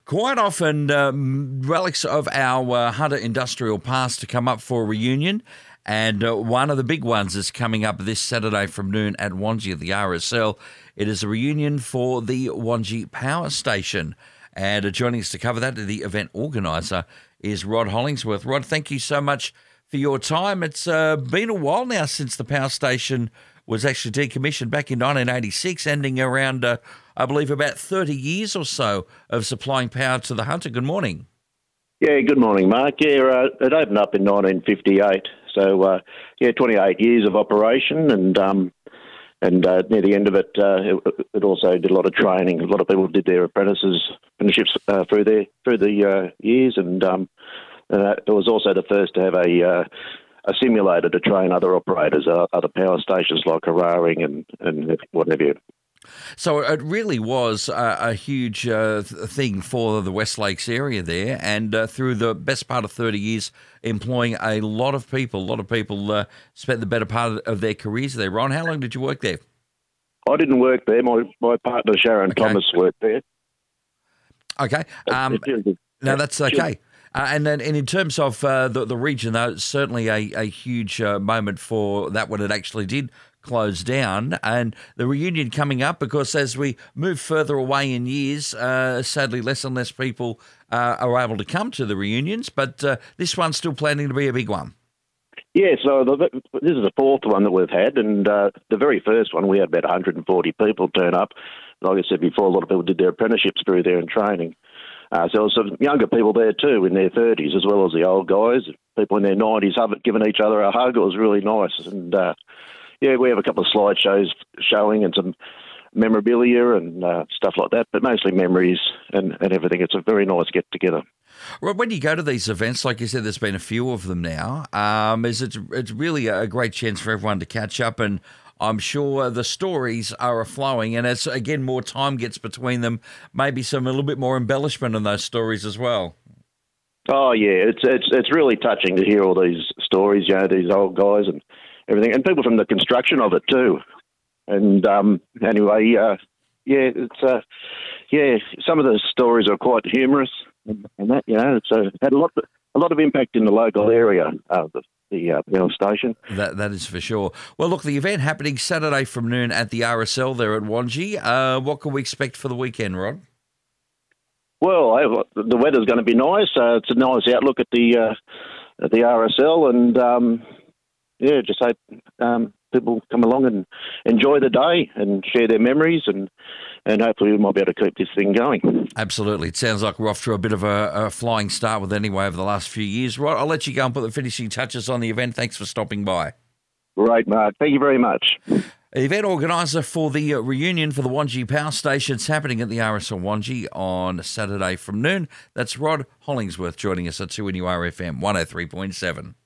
Quite often, relics of our Hunter industrial past to come up for a reunion, and one of the big ones is coming up this Saturday from noon at Wangi at the RSL. It is a reunion for the Wangi Power Station, and joining us to cover that, the event organiser is Rod Hollingsworth. Rod, thank you so much for your time. It's been a while now since the power station was actually decommissioned back in 1986, ending around, I believe, about 30 years or so of supplying power to the Hunter. Good morning. Yeah, good morning, Mark. Yeah, it opened up in 1958, so 28 years of operation, and near the end of it, it also did a lot of training. A lot of people did their apprenticeships through the years, and it was also the first to have a simulator to train other operators, other power stations like Eraring and what have you. So it really was a huge thing for the West Lakes area there, and through the best part of 30 years, employing a lot of people. A lot of people spent the better part of their careers there. Ron, how long did you work there? I didn't work there. My partner, Sharon Thomas, worked there. Okay. Now, that's okay. And in terms of the region, though, it's certainly a huge moment for that when it actually did close down. And the reunion coming up, because as we move further away in years, sadly less and less people are able to come to the reunions, but this one's still planning to be a big one. Yeah, so this is the fourth one that we've had, and the very first one we had about 140 people turn up. Like I said before, a lot of people did their apprenticeships through there and training. So there was some younger people there too, in their 30s, as well as the old guys. People in their 90s giving each other a hug. It was really nice. And we have a couple of slideshows showing and some memorabilia and stuff like that, but mostly memories and everything. It's a very nice get-together. Well, when you go to these events, like you said, there's been a few of them now. It's really a great chance for everyone to catch up, and I'm sure the stories are flowing. And as, again, more time gets between them, maybe a little bit more embellishment in those stories as well. Oh, yeah, it's really touching to hear all these stories, these old guys and everything, and people from the construction of it too. And anyway, some of the stories are quite humorous, and that it's had a lot of impact in the local area of the power station. That is for sure. Well, look, the event happening Saturday from noon at the RSL there at Wangi. What can we expect for the weekend, Rod? Well, the weather's going to be nice. It's a nice outlook at the RSL, and just hope people come along and enjoy the day and share their memories, and hopefully we might be able to keep this thing going. Absolutely. It sounds like we're off to a bit of a flying start with anyway over the last few years. Rod, I'll let you go and put the finishing touches on the event. Thanks for stopping by. Great, Mark. Thank you very much. Event organiser for the reunion for the Wangi Power Station. It's happening at the RSL Wangi on Saturday from noon. That's Rod Hollingsworth joining us at 2NURFM 103.7.